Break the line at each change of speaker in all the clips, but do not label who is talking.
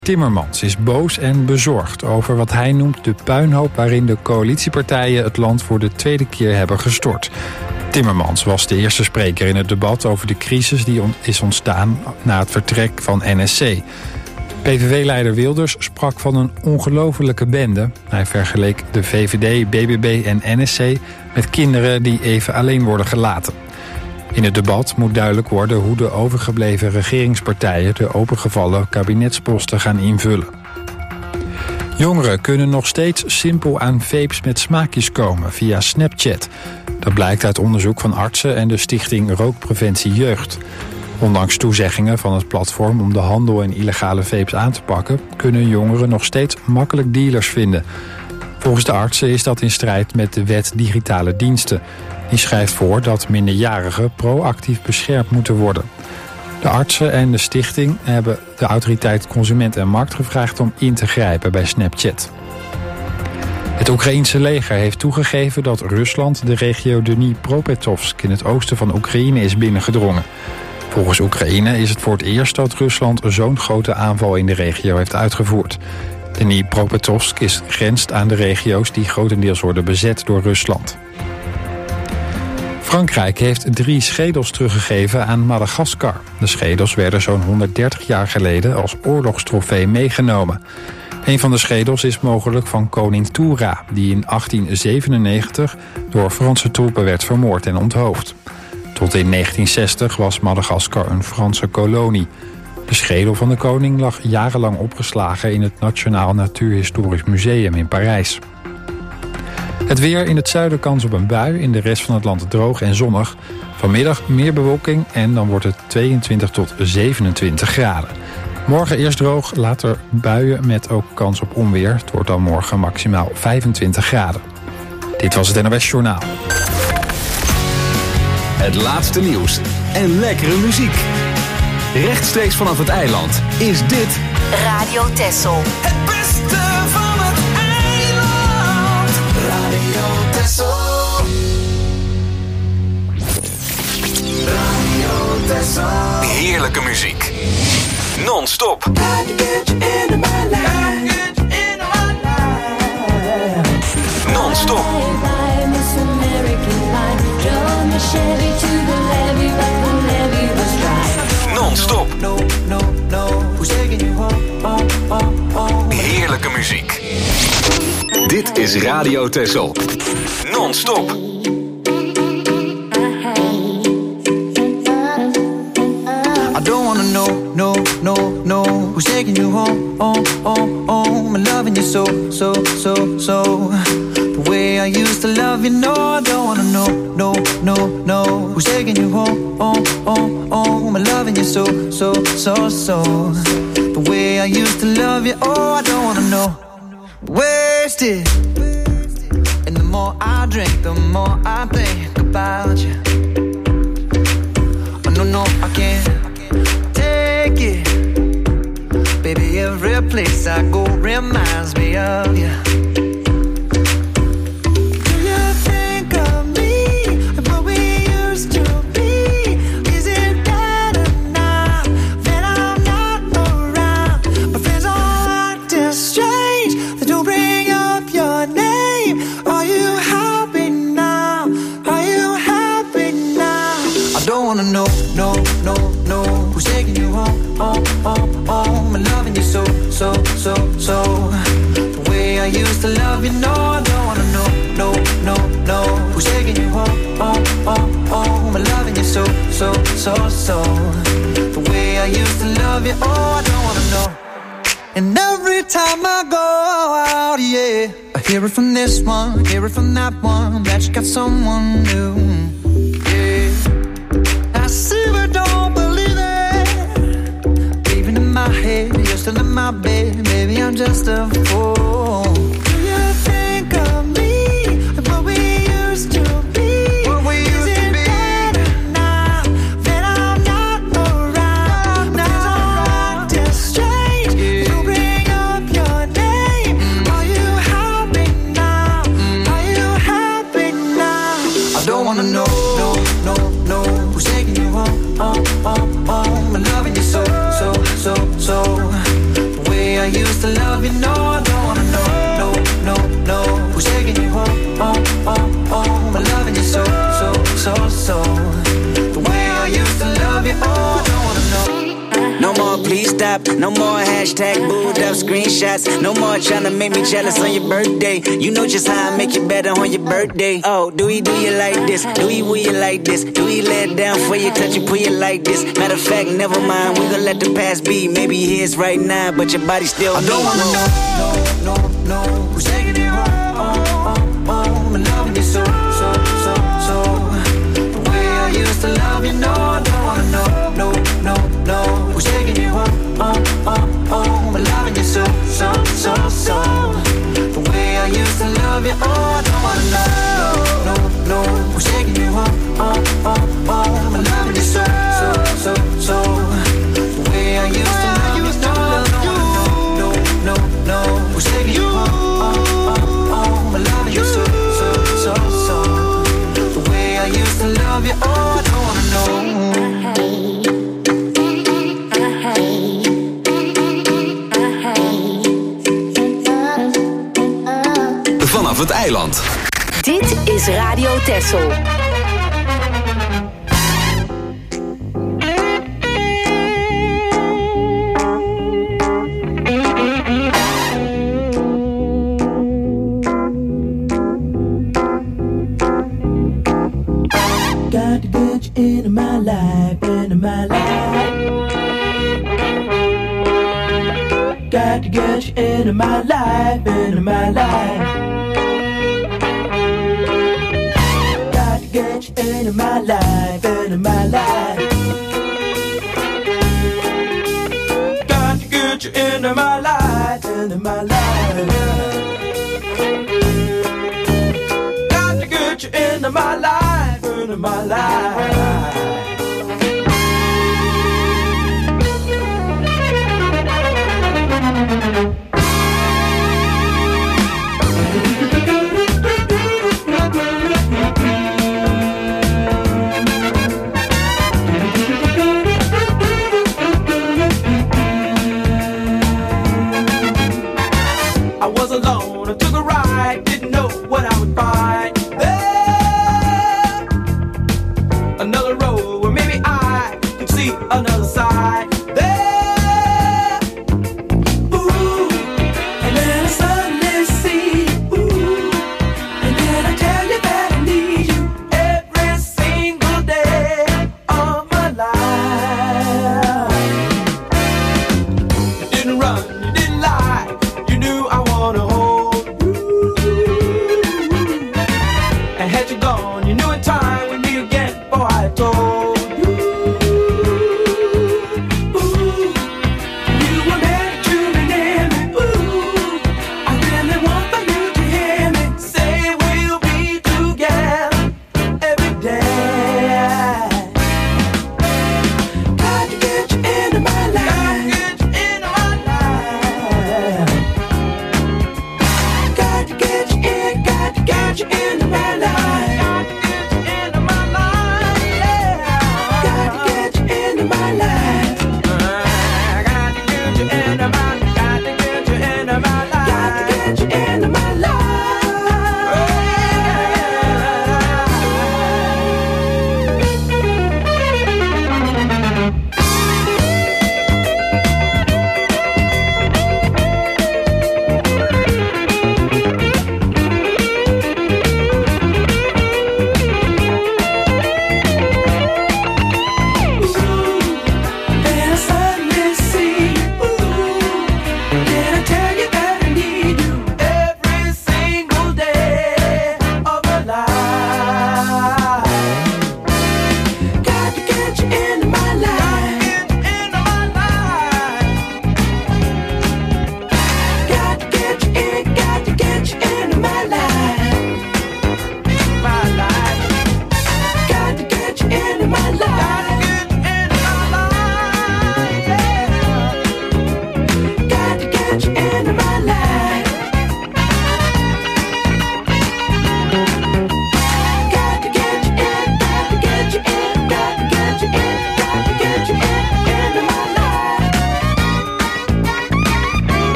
Timmermans is boos en bezorgd over wat hij noemt de puinhoop waarin de coalitiepartijen het land voor de tweede keer hebben gestort. Timmermans was de eerste spreker in het debat over de crisis die is ontstaan na het vertrek van NSC. PVV-leider Wilders sprak van een ongelofelijke bende. Hij vergeleek de VVD, BBB en NSC met kinderen die even alleen worden gelaten. In het debat moet duidelijk worden hoe de overgebleven regeringspartijen de opengevallen kabinetsposten gaan invullen. Jongeren kunnen nog steeds simpel aan vapes met smaakjes komen via Snapchat. Dat blijkt uit onderzoek van artsen en de stichting Rookpreventie Jeugd. Ondanks toezeggingen van het platform om de handel in illegale vapes aan te pakken, kunnen jongeren nog steeds makkelijk dealers vinden. Volgens de artsen is dat in strijd met de wet digitale diensten. Die schrijft voor dat minderjarigen proactief beschermd moeten worden. De artsen en de stichting hebben de autoriteit Consument en Markt gevraagd om in te grijpen bij Snapchat. Het Oekraïense leger heeft toegegeven dat Rusland de regio Dnipropetrovsk in het oosten van Oekraïne is binnengedrongen. Volgens Oekraïne is het voor het eerst dat Rusland zo'n grote aanval in de regio heeft uitgevoerd. Dnipropetrovsk grenst aan de regio's die grotendeels worden bezet door Rusland. Frankrijk heeft 3 schedels teruggegeven aan Madagaskar. De schedels werden zo'n 130 jaar geleden als oorlogstrofee meegenomen. Een van de schedels is mogelijk van koning Toura, die in 1897 door Franse troepen werd vermoord en onthoofd. Tot in 1960 was Madagaskar een Franse kolonie. De schedel van de koning lag jarenlang opgeslagen in het Nationaal Natuurhistorisch Museum in Parijs. Het weer: in het zuiden kans op een bui, in de rest van het land droog en zonnig. Vanmiddag meer bewolking en dan wordt het 22 tot 27 graden. Morgen eerst droog, later buien met ook kans op onweer. Het wordt dan morgen maximaal 25 graden. Dit was het NOS Journaal.
Het laatste nieuws en lekkere muziek. Rechtstreeks vanaf het eiland is dit
Radio Texel.
Het beste van het eiland. Radio Texel. Radio Texel.
heerlijke muziek. Non-stop. Non-stop. Non-stop. Heerlijke muziek. Dit is Radio Texel. Non-stop.
I don't wanna know who's taking you home, I'm loving you so. The way I used to love you, no, I don't wanna know who's taking you home, I'm loving you so. The way I used to love you, oh, I don't wanna know. Wasted. And the more I drink, the more I think about you. Oh, no, I can't take it. Baby, every place I go reminds me of you. Do you think of me and what we used to be? Is it better now that I'm not around? My friends all acting strange, they don't bring up your name. Are you happy now? Are you happy now? I don't wanna know who's taking you home, I'm loving you so. The way I used to love you, no, I don't wanna know who's taking you home, I'm loving you so. The way I used to love you, oh, I don't wanna know. And every time I go out, yeah, I hear it from this one, hear it from that one, that you got someone new. Yeah, I see but don't believe it. Even in my head, you're still in my bed. Maybe I'm just a fool. Do you think of me and what we used to be? What we used to be? Better now that I'm not around? Now I'm acting strange. Yeah. You bring up your name. Are you happy now? Are you happy now? I don't wanna know who's taking you home, I'm loving you so. The way I I used to love you, no, I don't wanna know, no, no, who's taking you home, home, I'm loving you so, the way I used to love you, oh, I don't wanna know.
No more please stop, no more hashtag booed up screenshots. No more trying to make me jealous on your birthday. You know just how I make you better on your birthday. Oh, do you like this? Do you will you like this? Do you lay it down for you, touch you, put you like this? Matter of fact, never mind, we gon' let the past be. Maybe here's right now, but your body still
I don't wanna know, no, who's taking you home, I'm loving you so, the way I used to love you, no, I don't wanna know, no, who's taking you home, I'm loving you so, the way I used to love you, oh, I don't wanna know, no, who's taking you home, I'm loving you so, the way I used to love you, no, who's taking you home, I'm loving you so, the way I used to love you, oh, I don't wanna know.
Vanaf het eiland.
Dit is Radio Texel.
Got to get you into my life, into my life. Got to get you into my life, into my life. Got to get you into my life, into my life. Got to get you into my life, into my life. Got to get you into my life, into my life. I was alone, I took a ride, didn't know what I would find. There, another road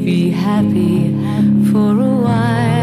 be happy for a while.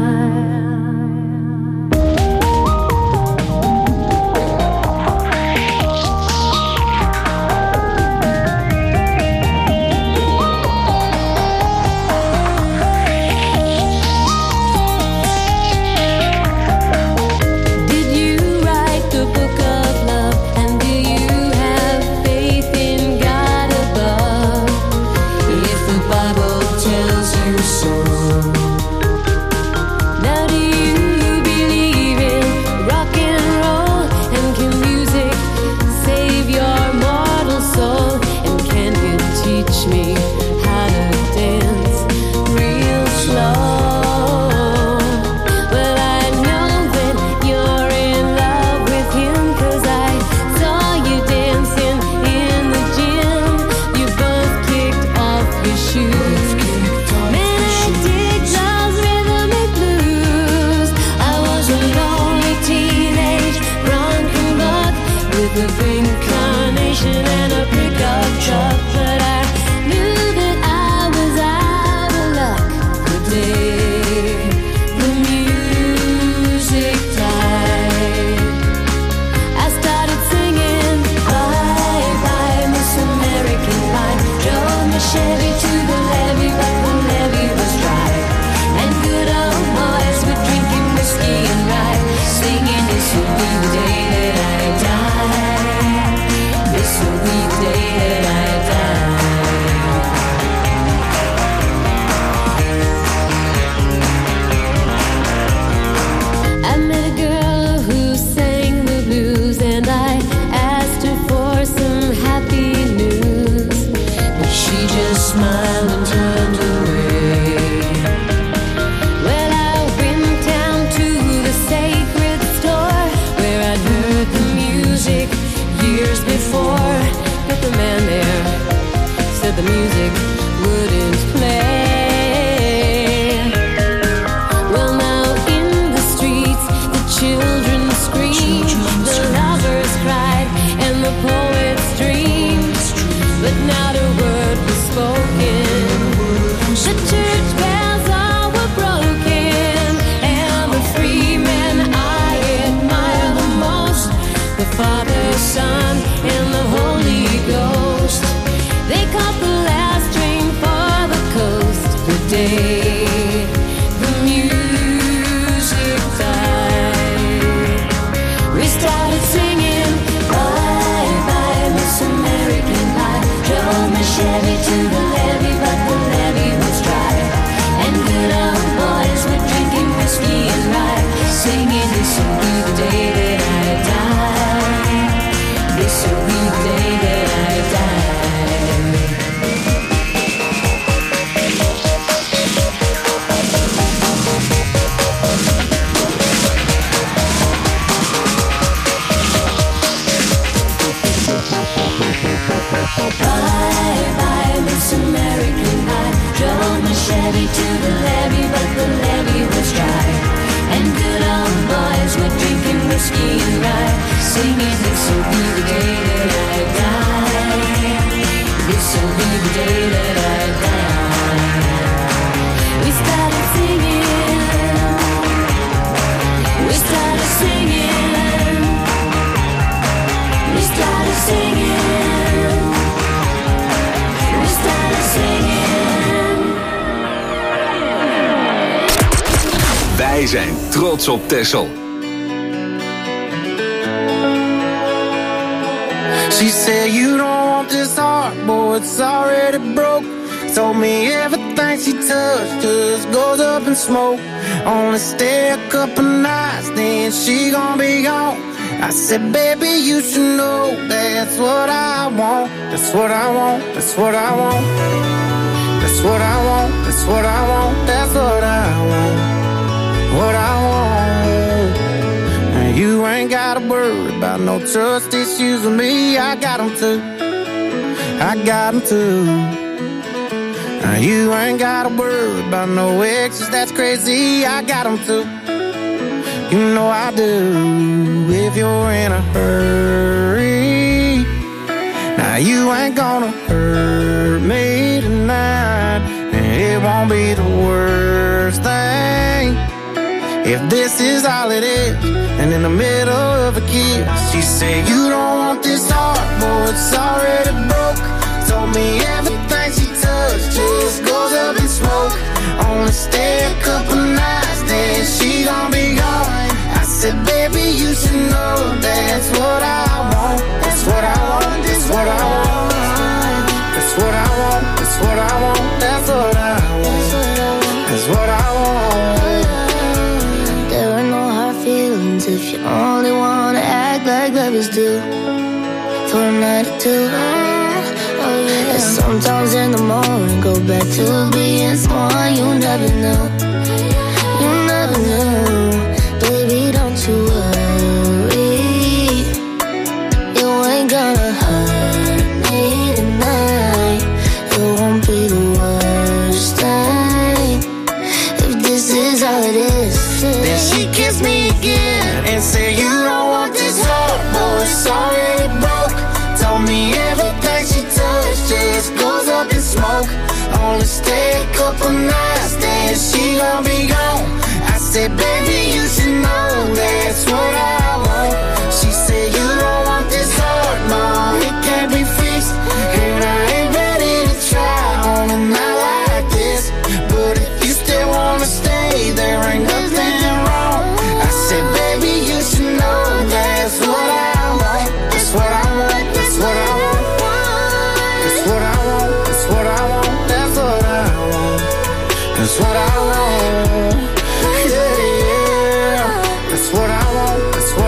Wij zijn trots op Texel.
She said you don't want this heart, boy, it's already broke. Told me everything she touched just goes up in smoke. Only stay a couple nights, then she gon' be gone. I said, baby, you should know that's what I want. That's what I want, that's what I want. That's what I want, that's what I want. That's what I want, what I want. Now you ain't gotta worry about no trust issues with me. I got them too, I got them too. Now you ain't gotta worry about no exes, that's crazy. I got them too, you know I do. If you're in a hurry, now you ain't gonna hurt me tonight. And it gon' be the worst thing. If this is all it is, and in the middle of a kiss, she said, you don't want this heart, boy, it's already broke. Told me everything she touched just goes up in smoke. Only stay a couple nights, then she gon' be gone. I said, baby, you should know that's what I want. That's what I want, that's what I want. That's what I want, that's what I want. That's what I want, that's what I want.
There are no hard feelings if you only wanna act like lovers do. For a night or two. Oh yeah. And sometimes in the morning go back to being someone you never knew. You never knew. Baby, don't you worry. You ain't gonna hurt me tonight. It won't be the worst thing. If this is all it is.
Then she kissed me again and said, you don't want this heart, boy, it's already broke. Told me everything she touched just goes up in smoke. Only stay a couple nights, then she gon' be gone. I said, baby, you should know that's what I want. She said, you don't want this heart, no, it can't be fixed. And I ain't ready to try on a night like this. But if you still wanna stay, there ain't nothing wrong. I said, baby, you should know that's what I want. That's what I want, that's what I want. That's what I want, that's what I want. That's what I want. That's what I want. Yeah, yeah. That's what I want, that's what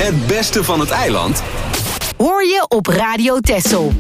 Het beste van het eiland
hoor je op Radio Texel.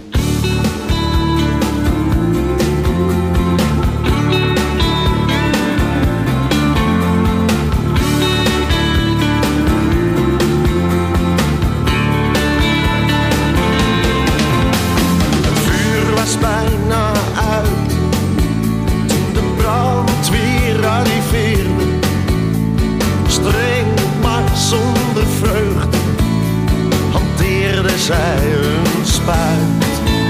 Bijna uit toen de brandweer arriveerde. Streng maar zonder vreugde hanteerde zij een spuit.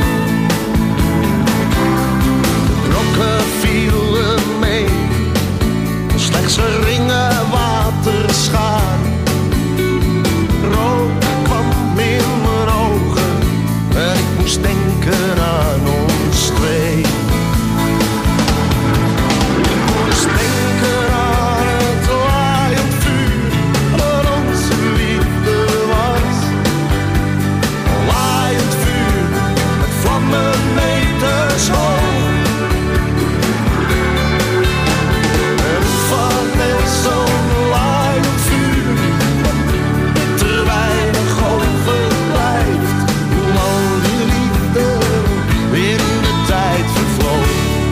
De blokken vielen mee, slechts geringe waterschade. Rook kwam in mijn ogen en ik moest denken aan ons twee. Ik moest denken aan het laaiend vuur dat onze liefde was. Een laaiend vuur met vlammen meters hoog. En van zo'n laaiend vuur dat er weinig overblijft. Hoe al die liefde in de tijd vervloog.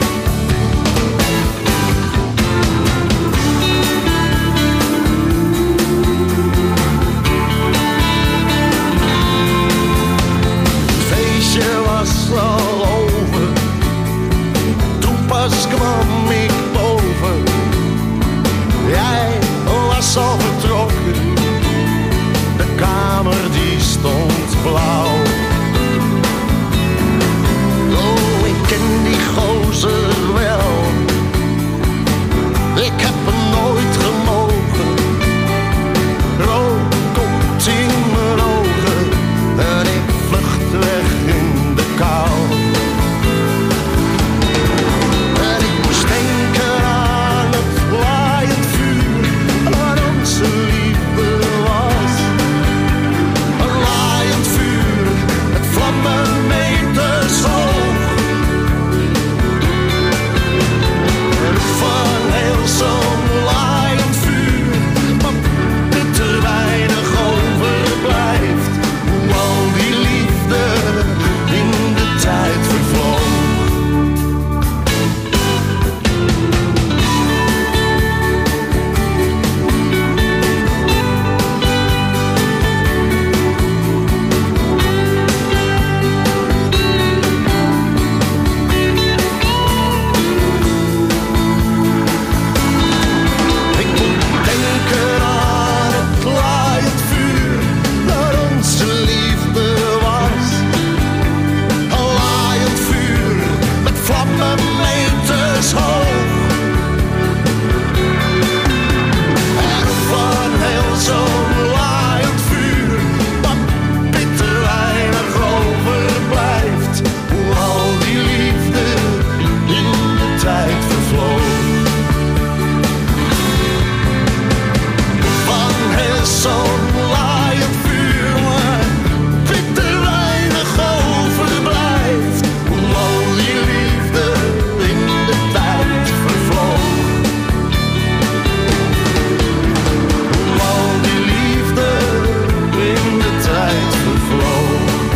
Het feestje was al over, toen pas kwam ik boven. Jij was al vertrokken, de kamer die stond blauw. Oh, ik ken die gozer wel. Ik heb hem nooit gemogen. Rook komt in mijn ogen en ik vlucht weg in de kou. En ik moest denken aan het laaiend vuur dat onze liefde was. Een laaiend vuur met vlammen meters hoog. Van heel zo'n laaiend vuur, maar bitter weinig overblijft. Hoe al die liefde in de tijd vervloog. Ik moet denken aan het laaiend vuur dat onze liefde was. Een laaiend vuur met vlammen meters hoog. En van heel zo'n laaiend vuur wat bitter weinig overblijft. Hoe al die liefde in de tijd vervloog. Van heel zo'n laaiend vuur, maar bitter weinig overblijft. Hoe al die liefde in de tijd vervloog. Hoe al die liefde in de tijd vervloog.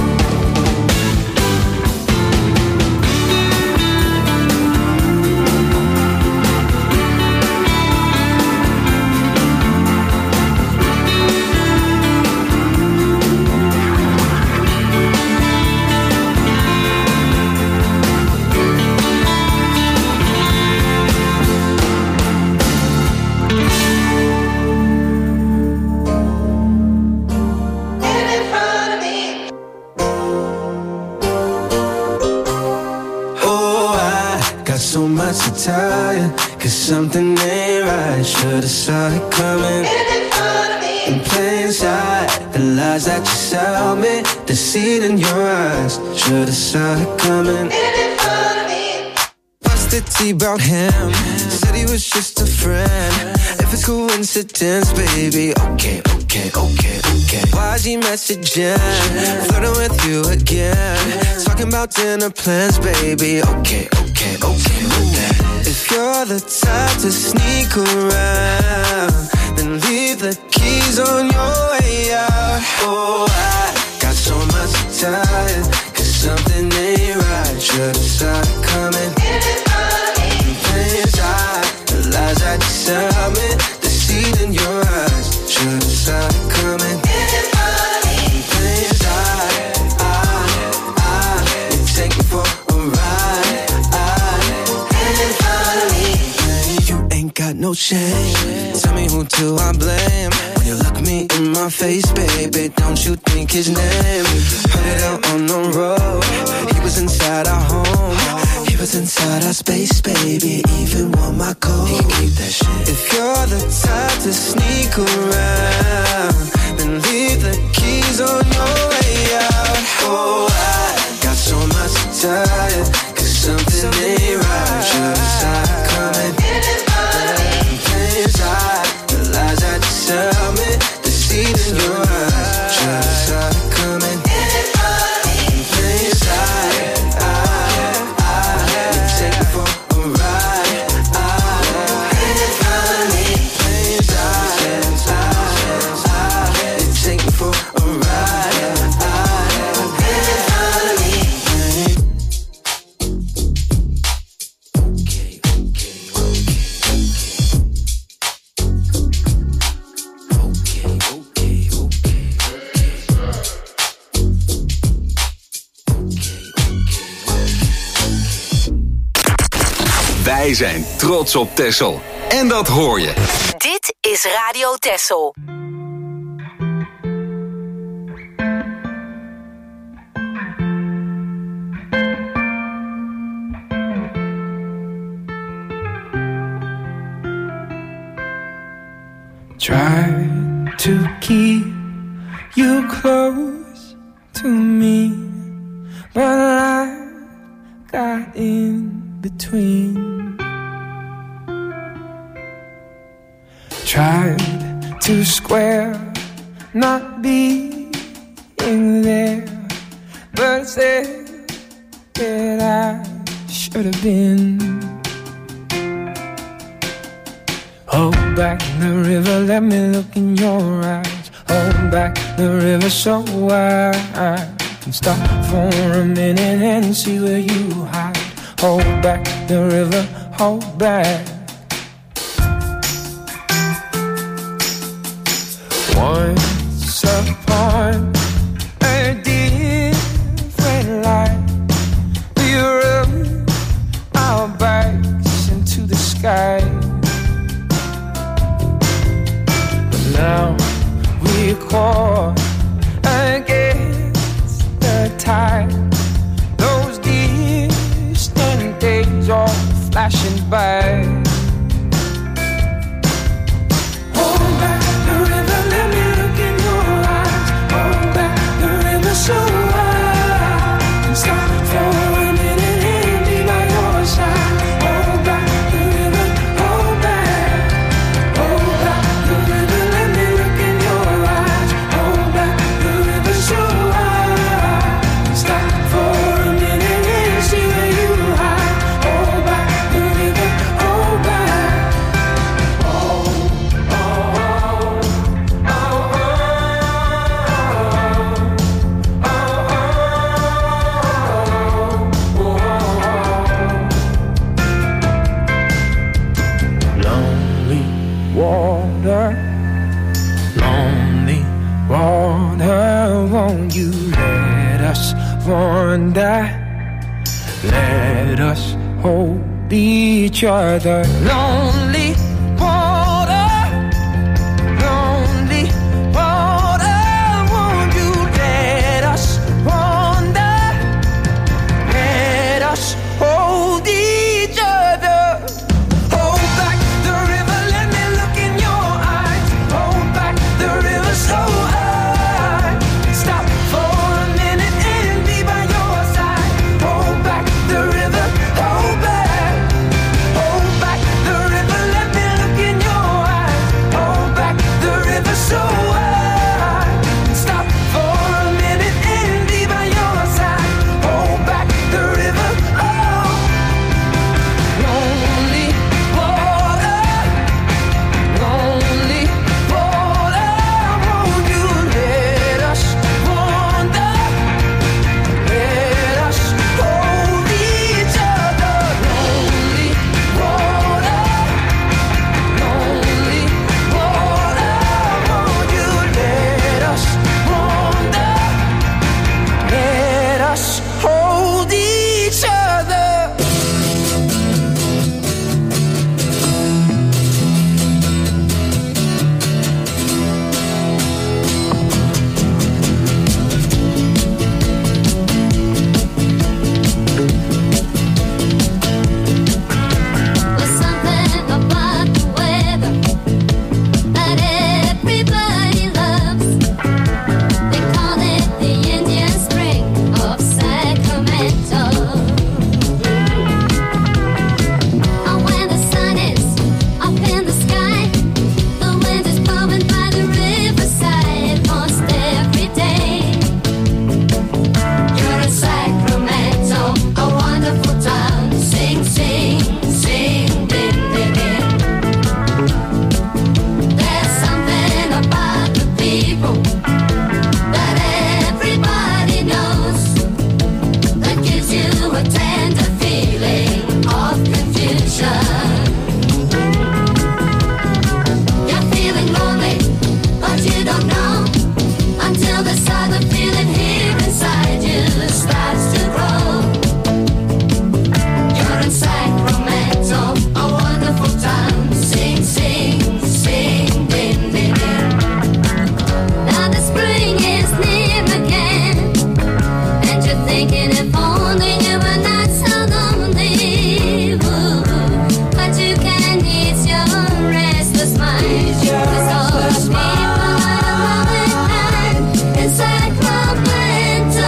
Oh, I got so much to tell you, 'cause something ain't right. Should've saw it coming. In plain sight, the lies that you sell me, deceit in your eyes. Should've saw it coming. Busted tea about him, said he was just a friend. If it's coincidence, baby, okay. Why's he messaging, flirting with you again, talking about dinner plans, baby, okay. If you're the type to sneak around, then then leave the keys on your way out. Oh, I got so much to tell you, 'cause something ain't right. Should've saw it coming. Plain inside, the lies that you tell me, the seed in your eyes. Should've saw it coming. Plain inside, you take me for a ride. You ain't got no shame. Tell me who do I blame? When you look me in my face, baby, don't you think his name? Heard it out on the road. He was inside our home. He was inside our space, baby. Even won my code. He can keep that shit. If you're the type to sneak around, then leave the keys on your way out. Oh, I got so much to tell you, 'cause something ain't right. Should've saw it coming. Inside, the lies that you tell me, the seed in your eyes. Should've saw it coming. Inside, you take me for a ride. You take me for a ride.
Wij zijn trots op Texel. En dat hoor je.
Dit is Radio Texel.
Try to keep you close to me, but I got in between. Tried to square not being there, but said that I should have been. Hold back the river, let me look in your eyes. Hold back the river so I can stop for a minute and see where you hide. Hold back the river, hold back. Once upon a different life, we rubbed our backs into the sky. But now we're caught against the tide. Those distant days are flashing by. Hold back the river, let me look in your eyes. Hold back the river so I can stop for a minute and be by your side. Hold back the river, hold back. Hold back the river, let me look in your eyes. Hold back the river so I can stop for a minute and see where you hide. Hold back the river, hold back. Lonely water, won't you let us wander? Let us hold each other. Lonely water, won't you let us wander? Let us hold each other. Hold back the river, let me look in your eyes. Hold back the river so I can stop for a minute and be by your side. Hold back the river, hold back. Hold back the river,
people that everybody knows, that gives you a tender feeling of confusion. You're feeling lonely, but you don't know until this other feeling here inside you starts to grow. You're in Sacramento, a wonderful town. Sing, sing, sing, din, din, din. Now the spring is near again, and you're thinking if only you were not so lonely. Ooh, but you can ease your restless mind. 'Cause all the people are loving in Sacramento.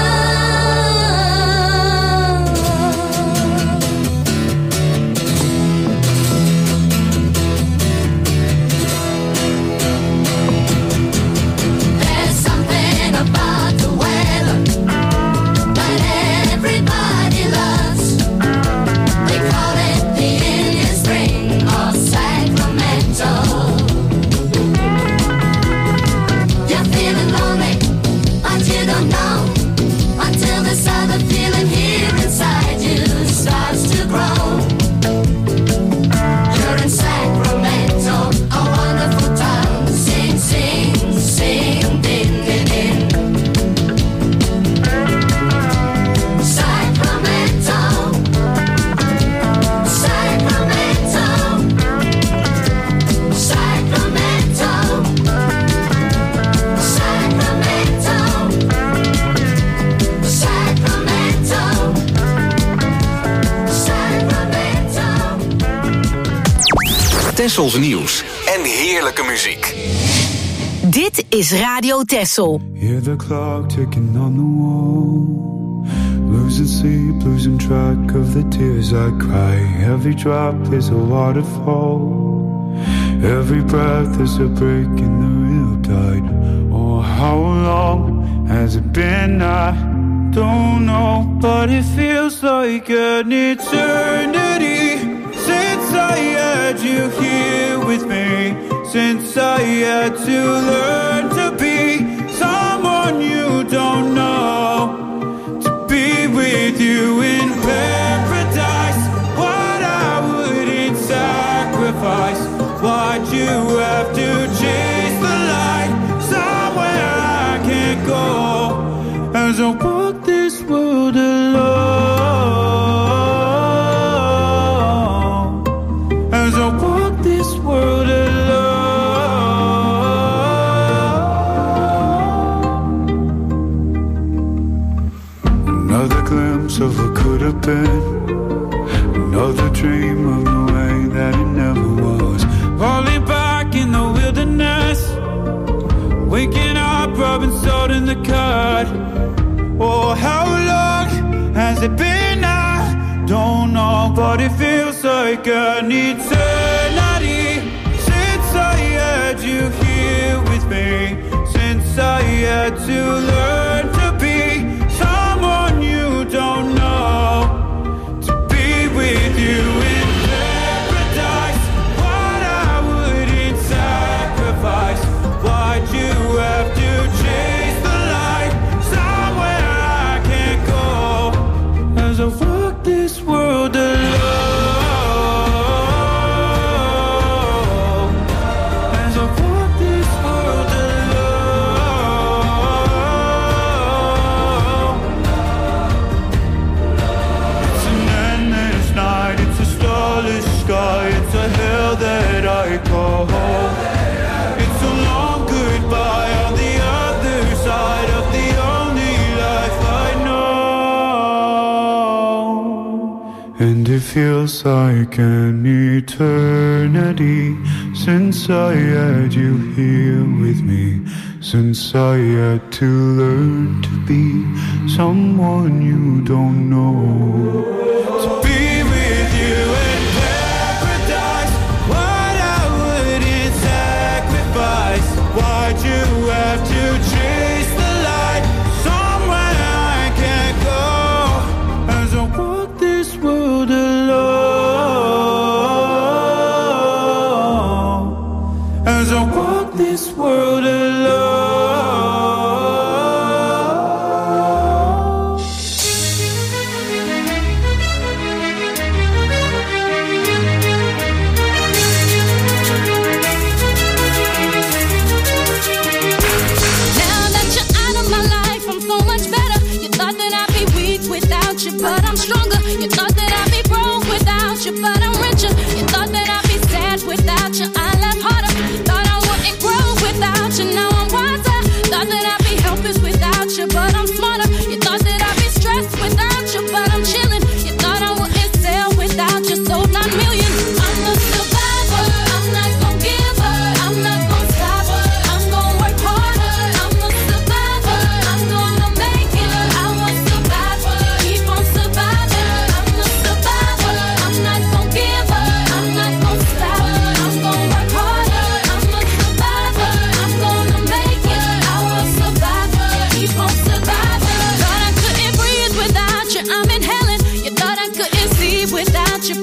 There's something about the weather that everybody loves. They call it the Indian Spring of Sacramento. You're feeling lonely, but you don't know until this other feeling here inside you starts to grow. You're in Sacramento, a wonderful town. Sing, sing, sing, din, din, din. Sacramento, Sacramento, Sacramento, Sacramento, Sacramento, Sacramento.
Tessels nieuws en heerlijke muziek.
Dit is Radio Tessel.
Hear the clock ticking on the wall. Losing sleep, losing track of the tears I cry. Every drop is a waterfall. Every breath is a break in the riptide. Oh, how long has it been? I don't know, but it feels like an eternity since I had you here with me. Since I had to learn to be someone you don't know, to be with you in paradise. What I wouldn't sacrifice. Why'd you have to chase the light somewhere I can't go? As I walk this world alone, as I walk this world alone. Another glimpse of what could have been. Another dream of the way that it never was. Falling back in the wilderness. Waking up, rubbing salt in the cut. Oh, how long has it been? I don't know, but it feels like an eternity since I had you here with me. Since I had to learn to be someone you don't know, to be with you in paradise. What I wouldn't sacrifice. Why'd you have to chase the light somewhere I can't go? As I walk this world alone, as I walk this world alone. It's an endless night, it's a starless sky, it's a hell that I call home. It's a long goodbye on the other side of the only life I know. And it feels like an eternity since I had you here with me. Since I had to learn to be someone you don't know. To be with you in paradise. What I wouldn't sacrifice. Why'd you have to chase the light somewhere I can't go? As I walk this world alone, as I walk this world alone.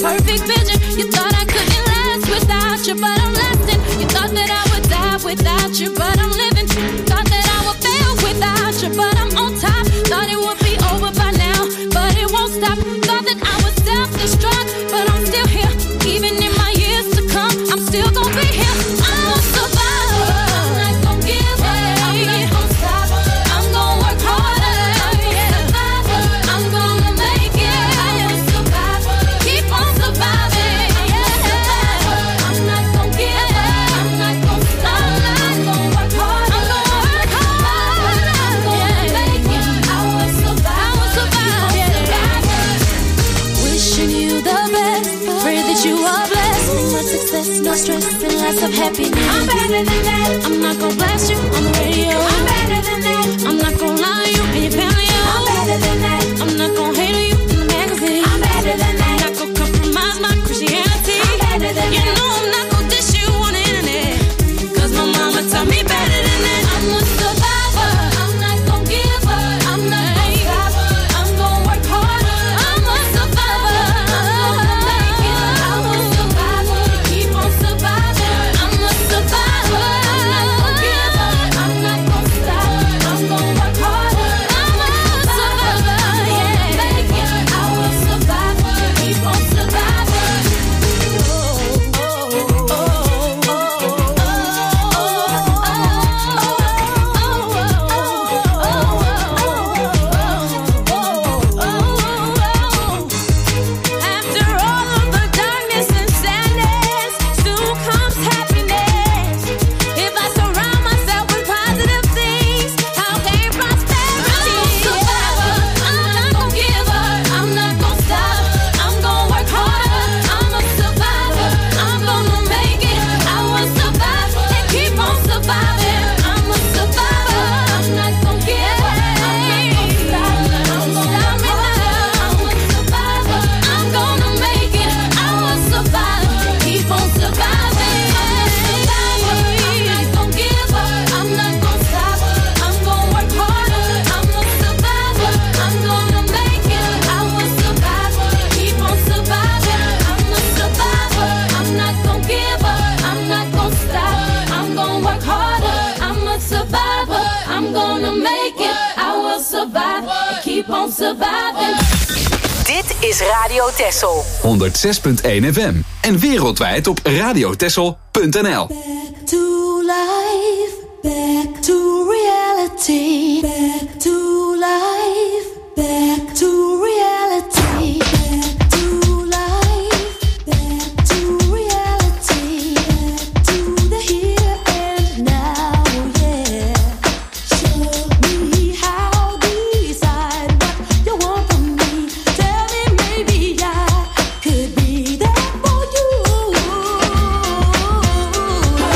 perfect picture. You thought I couldn't last without you, but I'm lasting. You thought that I would die without you, but I'm living. Thought that I would fail without you, but I'm on top. Thought it would be over by now, but it won't stop. Thought that I would self-destruct, but I'm still here. Even in my years to come, I'm still gonna be here. I'm a survivor. I'm not gonna give up. I'm not gonna stop. I'm gonna work harder. I'm a survivor. I'm gonna make it. I'm a survivor. Keep on surviving. I'm not gonna give up. I'm not gonna stop. I'm gonna work harder. I'm gonna work harder. I'm gonna make it. I will survive. I will survive. Wishing you the best. Pray that you are blessed. Much success, no stress, and lots of happiness. I'm better than that. I'm not gonna blast you on the radio. I'm better than that. I'm not gonna lie to you and your family. I'm better than that. I'm not gonna hate on you in the magazine. I'm better than that. I'm not gonna compromise my Christianity. I'm better than that. You know I'm not gonna dish you on the internet. Cause my mama taught me better than that. I'm a survivor. I'm not gonna give up. I'm not gonna stop. I'm gonna work harder. I'm a survivor. I'm gonna make it. I'm a survivor. Keep on surviving. I'm a survivor. I'm not gonna give up. I'm not gonna stop. I'm gonna work harder. I'm a survivor. Yeah, make it. I will survive. Keep on surviving. After all of the darkness and sadness, soon comes happiness. If I surround myself with positive things, I'll gain prosperity. I'm a survivor. I'm not gonna give up. I'm not gonna stop. I'm gonna work harder. I'm a survivor. I'm gonna make it. I will survive and keep on surviving. I'm a survivor. I'm not gonna give up. I'm not gonna stop. I'm gonna work harder. I'm a survivor. I'm gonna make it. I will survive. Keep on surviving. I'm not gonna give up. I'm not gonna stop. I'm gonna work harder. I'm a survivor. I'm gonna make it. I will survive. Keep on surviving. I'm a survivor. I'm not gonna give up. I'm not gonna stop. I'm gonna work harder. I'm a survivor. I'm gonna make it. I will survive. Keep on surviving.
Dit is Radio Texel.
106.1 FM. En wereldwijd op radiotexel.nl.
Back to life, back to reality, back to life, back to reality, back to life, back to reality, back to the here and now, yeah. Show me how, decide what you want from me. Tell me maybe I could be there for you.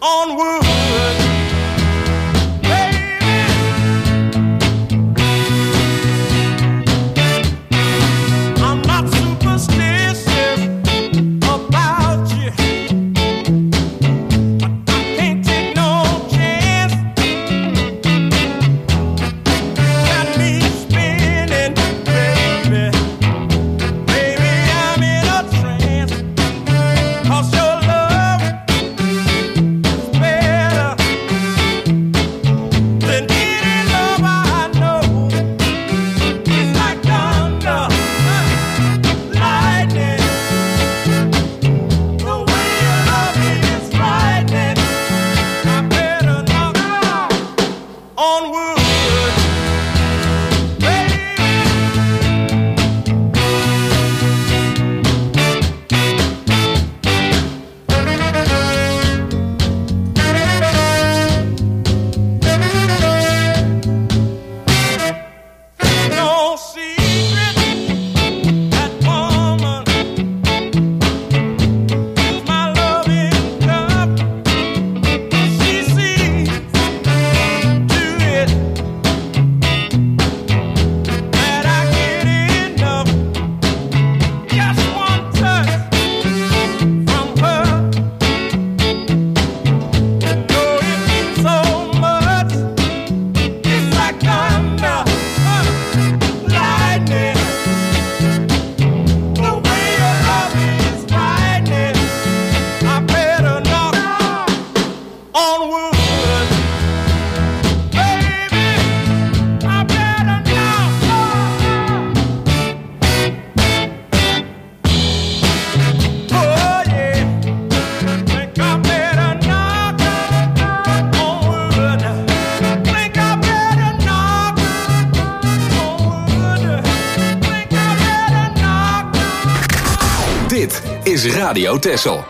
on wood.
Dit is Radio Texel.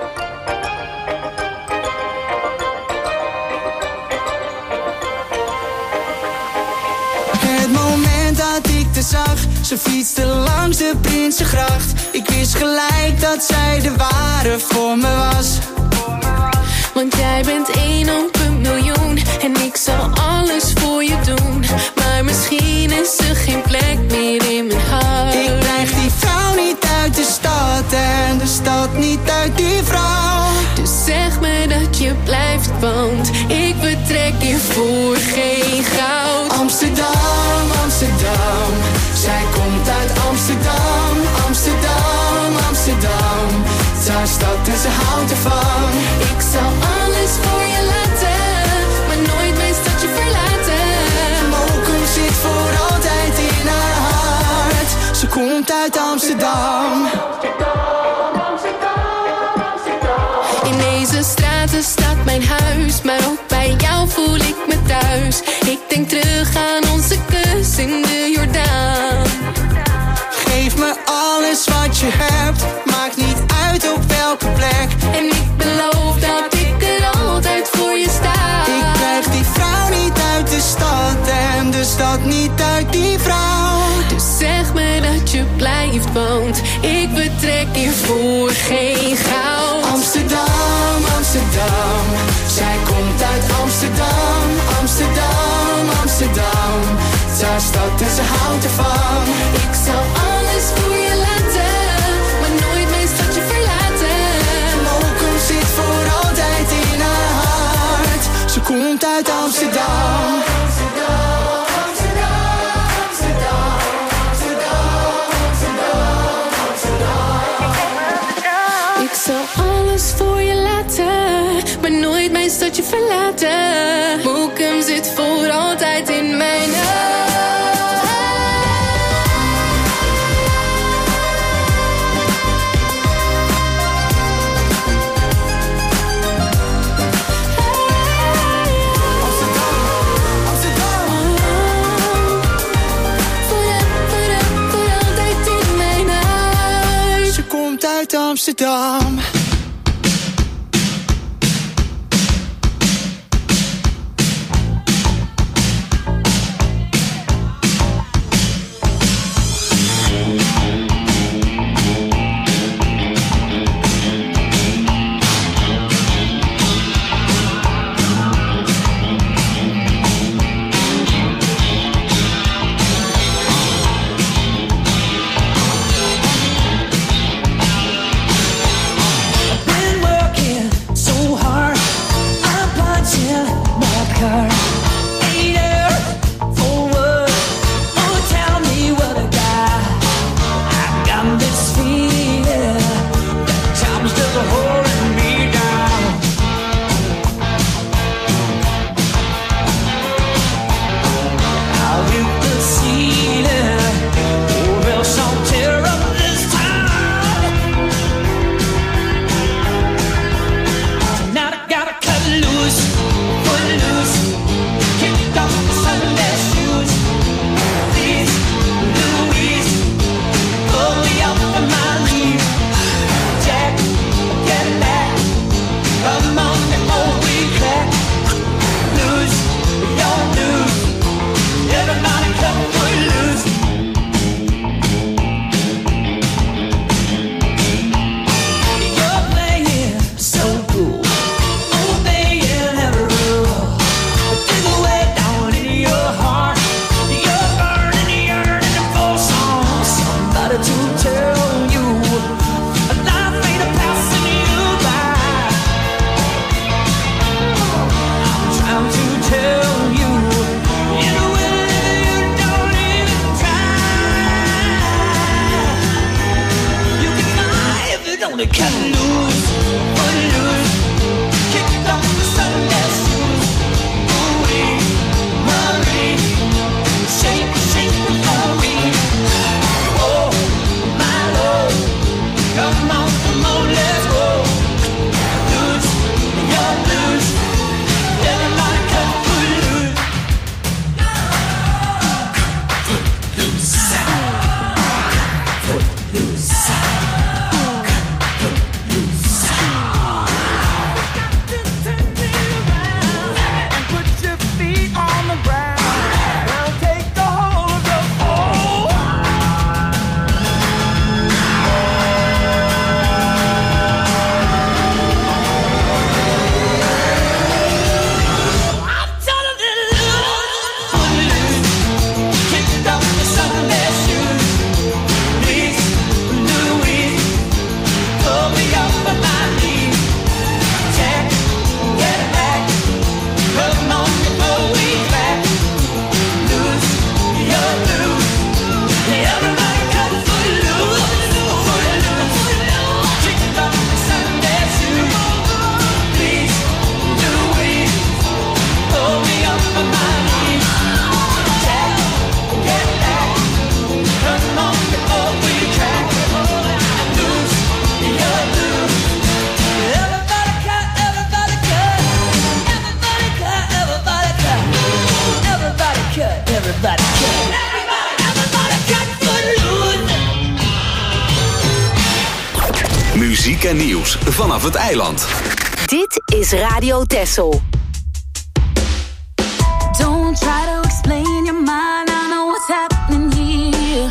Het moment dat ik te zag, ze fietste langs de Prinsengracht. Ik wist gelijk dat zij de ware voor me was.
Want jij bent 1 op een miljoen en ik zal alles voor je doen. Maar misschien is er geen plek meer in mijn hart.
Ik krijg die vrouw niet uit de stad en de stad niet uit die vrouw.
Dus zeg me dat je blijft, want ik betrek je voor geen goud.
Amsterdam, Amsterdam, zij komt uit Amsterdam. Amsterdam, Amsterdam, haar stad en ze houdt ervan.
Ik zal alles voor je laten, maar nooit mijn stadje verlaten.
Mokum zit voor altijd in haar hart. Ze komt uit Amsterdam.
In deze straten staat mijn huis, maar ook bij jou voel ik me thuis. Ik denk terug aan onze kus in de Jordaan.
Geef me alles wat je hebt, maakt niet uit op welke plek.
En ik beloof dat ik er altijd voor je sta.
Ik krijg die vrouw niet uit de stad en de stad niet uit die vrouw.
Dus zeg me dat je blijft, want ik betrek je voor geen goud.
Amsterdam, Amsterdam, zij komt uit Amsterdam. Amsterdam, Amsterdam, haar stad en ze houdt ervan.
Ik zal alles voor je laten, maar nooit mijn stadje verlaten.
Mokum zit voor altijd in haar hart. Ze komt uit Amsterdam.
Ik zal alles voor je laten, maar nooit mijn stadje verlaten. Mokum zit voor altijd in mijn hart.
Uit Amsterdam.
en nieuws vanaf het eiland.
Dit is Radio Texel.
Don't try to explain your mind, I know what's happening here.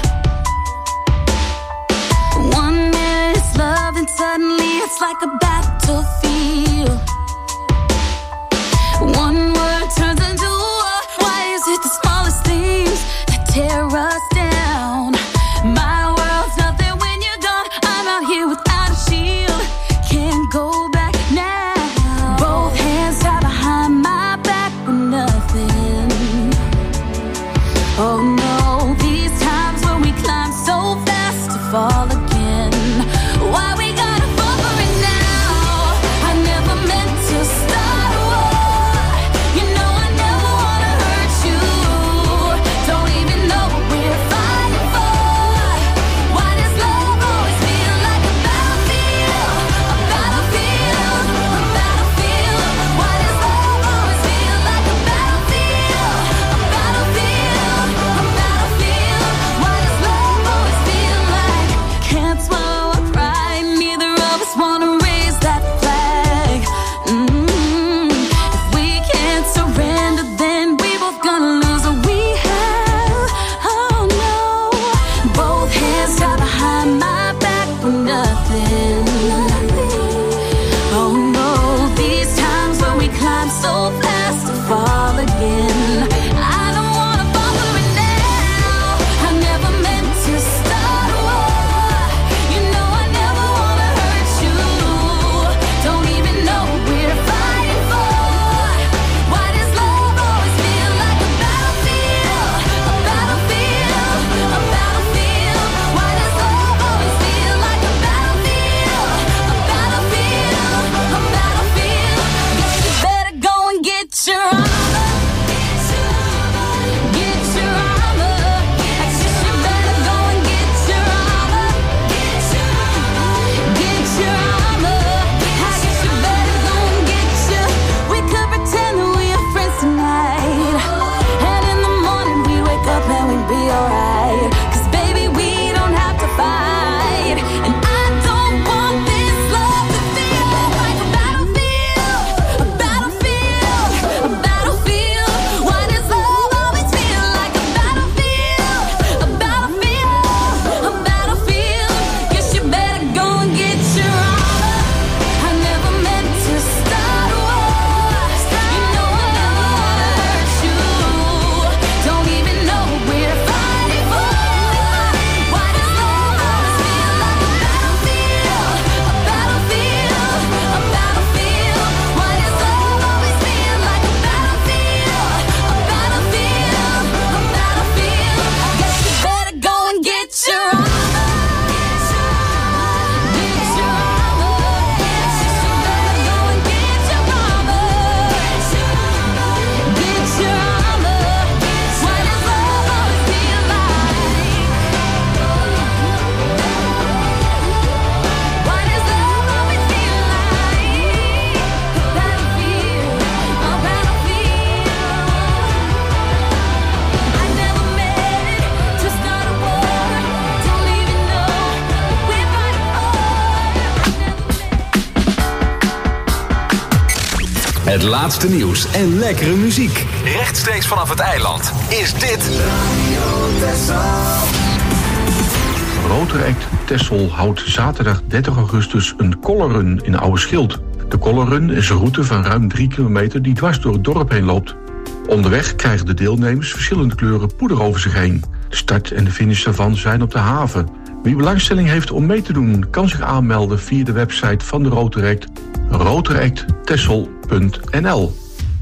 One minute it's love and suddenly it's like a battlefield. One word turns into war. Why is it the smallest things that tear us down? My world's nothing when you're gone. I'm out here without a shield, can't go back now. Both hands tied behind my back with nothing. Oh no, these times when we climb so fast to fall again. Why we gotta fall for it now? I never meant to start a war. You know I never wanna hurt you. Don't even know what we're fighting for. Why does love always feel like a battlefield? A battlefield, a battlefield. Why does love always feel like a battlefield? A battlefield, a battlefield. Why does love always feel like can't swallow a pride? Neither of us wanna raise that flag. If we can't surrender, then we both gonna lose what we have. Oh no, both hands tied behind my back with nothing. Oh no, these times when we climb so fast to fall again. I don't wanna fall for it now. I never meant to start a war. You know I never wanna hurt you. Don't even know what we're fighting for. Why does love always feel like a battlefield? A battlefield, a battlefield. Why does love always feel like a battlefield? A battlefield, a battlefield. Guess you better go and get your armor. Get your armor. I guess you better go and get your armor. Get your armor. I guess you better go and get your. We could pretend that we are friends tonight, and in the morning we wake up and we be alright. 'Cause baby we don't have to fight, and I don't want this love to feel like a battlefield, a battlefield, a battlefield. Why does love always feel like a battlefield, a battlefield, a battlefield? Guess you better go and get your armor. I never meant to start a war. You know I never wanna hurt you. Don't even know what we're fighting for. Why does love always feel like a battlefield, a battlefield, a battlefield? Why does love always feel like a battlefield, a battlefield, a battlefield? Guess you better go and get your armor. Get your armor. Guess you better go and get your armor. Get your armor. Why does love always feel like? Why does love always feel like a battlefield, a battlefield? I never meant to start a war. Don't even know what we're fighting for.
Het laatste nieuws en lekkere muziek. Rechtstreeks vanaf het eiland is dit
Rotor Act Texel houdt zaterdag 30 augustus een colorrun in Oude Schild. De colorrun is een route van ruim 3 kilometer die dwars door het dorp heen loopt. Onderweg krijgen de deelnemers verschillende kleuren poeder over zich heen. De start en de finish daarvan zijn op de haven. Wie belangstelling heeft om mee te doen, kan zich aanmelden via de website van de Rotor Act, rotoracttexel.nl.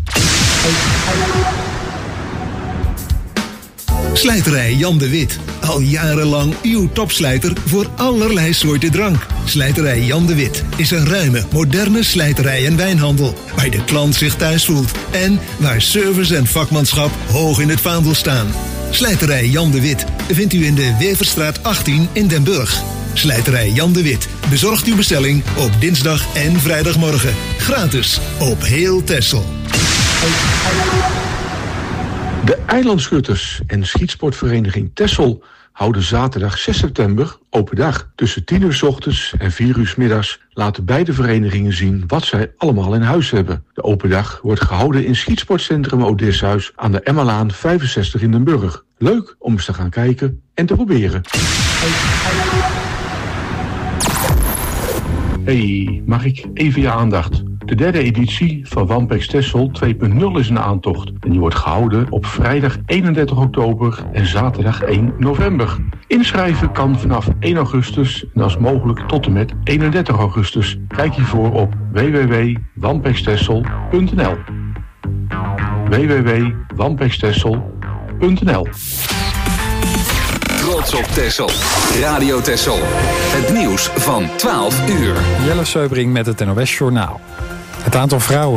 Slijterij Jan de Wit. Al jarenlang uw topslijter voor allerlei soorten drank. Slijterij Jan de Wit is een ruime, moderne slijterij en wijnhandel, waar de klant zich thuis voelt en waar service en vakmanschap hoog in het vaandel staan. Slijterij Jan de Wit vindt u in de Weverstraat 18 in Den Burg. Slijterij Jan de Wit bezorgt uw bestelling op dinsdag en vrijdagmorgen. Gratis op heel Texel.
De eilandschutters en schietsportvereniging Texel houden zaterdag 6 september open dag. Tussen 10 uur 's ochtends en 4 uur 's middags laten beide verenigingen zien wat zij allemaal in huis hebben. De open dag wordt gehouden in Schietsportcentrum Odysseus aan de Emmalaan 65 in Den Burg. Leuk om eens te gaan kijken en te proberen. Hey, mag ik even je aandacht? De derde editie van Wampex Texel 2.0 is een aantocht. En die wordt gehouden op vrijdag 31 oktober en zaterdag 1 november. Inschrijven kan vanaf 1 augustus en als mogelijk tot en met 31 augustus. Kijk hiervoor op www.wampextexel.nl www.wampextexel.nl.
Trots op Texel. Radio Texel. Het nieuws van 12 uur.
Jelle Seubring met het NOS Journaal. Het aantal vrouwen